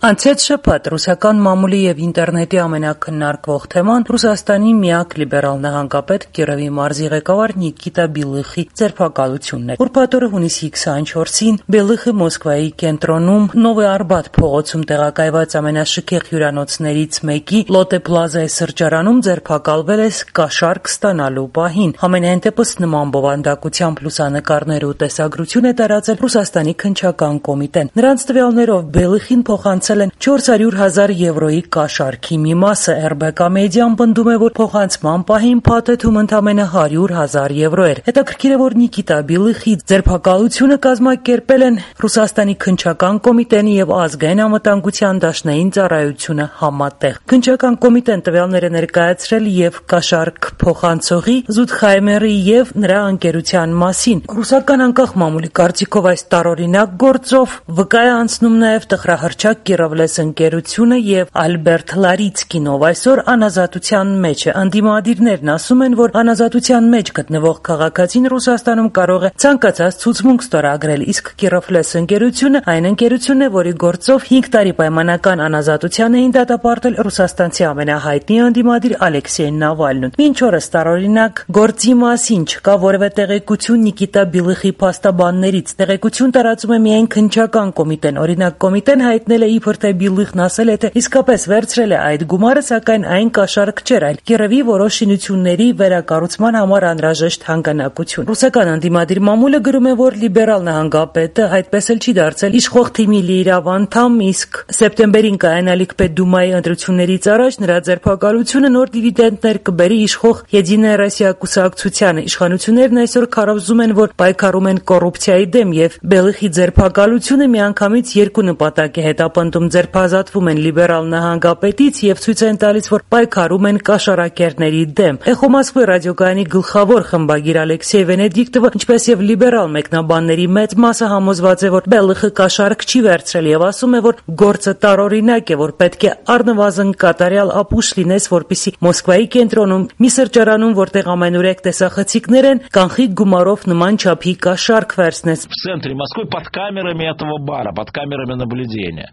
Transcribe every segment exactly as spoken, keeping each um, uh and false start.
Անցած շաբաթ ռուսական մամուլի եւ ինտերնետի ամենակննարկվող թեման Ռուսաստանի միակ լիբերալ նահանգապետ Կիրովի մարզի ղեկավար Նիկիտա Բելիխի ձերբակալությունն է։ Ուրբաթ հունիսի քսաներկուսին Բելիխը Մոսկվայի կենտրոնում Նովոյ Արբաթ փողոցում տեղակայված ամենաշքեղ հյուրանոցներից մեկի Լոտե Պլազայի սրճարանում ձերբակալվել է կաշառք ստանալու պահին։ Համենայն դեպս նման բովանդակությամբ լուսանկարներ ու տեսագրություն է տարածել Ռուսաստանի քննչական կոմիտեն։ Նրանց տվյալներով Բելիխին փոխանցել չորս հարյուր հազար եվրոյի կաշառքի մի մասը эр бэ կ մեդիան պնդում է, որ փոխանցման պահին փաթեթում ընդամենը հարյուր հազար եվրո էր։ Հետաքրքիր է, որ Նիկիտա Բելիխի ձերբակալությունը կազմակերպել են Ռուսաստանի քննչական կոմիտեն եւ ազգային անվտանգության դաշնային ծառայությունը համատեղ։ Քննչական կոմիտեն տվյալներ է ներկայացրել եւ կաշառք փոխանցողի Զուդխայմերի եւ նրա ընկերության մասին։ Ռուսական անկախ մամուլի կարծիքով այս տարօրինակ գործով վկա է անցնում նաեւ տխրահռչակ Կիրովլես ընկերությունը եւ Ալբերտ Լարիցկին, ով այսօր անազատության մեջ է։ Անդիմադիրներն ասում են, որ անազատության մեջ գտնվող քաղաքացին Ռուսաստանում կարող է ցանկացած ցուցմունք ստորագրել, իսկ Կիրովլես ընկերությունը այն ընկերությունն է, որի գործով հինգ տարի պայմանական անազատության էին դատապարտել ռուսաստանցի ամենահայտնի անդիմադիր Ալեքսեյ Նավալնուն։ Մինչ օրս տարօրինակ գործի մասին չկա որևէ տեղեկություն Նիկիտա Բելիխի փաստաբաններից։ Տեղեկություն տարածում է միայն քննչական կոմիտեն։ Օրինակ կոմիտեն հայտնել է իբր թե Բելիխն ասել է, թե իսկապես վերցրել է այդ գումարը, սակայն այն կաշառք չէր, այլ Կիրովի որոշ շինությունների վերակառուցման համար անհրաժեշտ հանգանակություն։ Ռուսական անդիմադիր մամուլը գրում է, որ լիբերալ նահանգապետը այդպես էլ չի դարձել իշխող թիմի լիիրավ անդամ, իսկ սեպտեմբերին կայանալիք Պետդումայի ընտրություններից առաջ նրա ձերբակալությունը նոր դիվիդենտներ կբերի իշխող Եդինայա Ռոսիա կուսակցությանը։ Իշխանություններն այսօր քարոզում են, որ պայքարում են կոռուպցիայի դեմ եւ Բելիխի ձերբակալությունը միանգամից երկու նպատակ է հետապնդում՝ ձերբազատվում են լիբերալ նահանգապետից եւ ցույց են տալիս, որ պայքարում են կաշառակերների դեմ։ Էխո Մոսկվի ռադիոկայանի գլխավոր խմբագիր Ալեքսեյ Վենեդիկտովը, ինչպես եւ լիբերալ մեկնաբանների մեծ մասը համոզված է, որ Բելիխը կաշառք չի վերցրել եւ ասում է, որ գործը տարօրինակ է, որ պետք է առնվազն կատարյալ ապուշ լինես, որպեսզի Մոսկվայի кенտրոնում մի սրճարանում, որտեղ ամենուրեք տեսախցիկներ են, կանխիկ գումարով նման չափի կաշառք վերցնես։ В центре Москвы под камерами этого бара, под камерами наблюдения,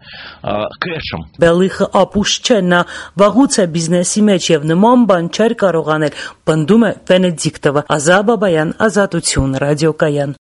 кэшем։ Բելիխը ապուշ չէ, նա վաղուց է բիզնեսի մեջ եւ նման բան չէր կարող անել, պնդում է Վենեդիկտովը։ Ազա Բաբայան, Ազատություն ռադիոկայան։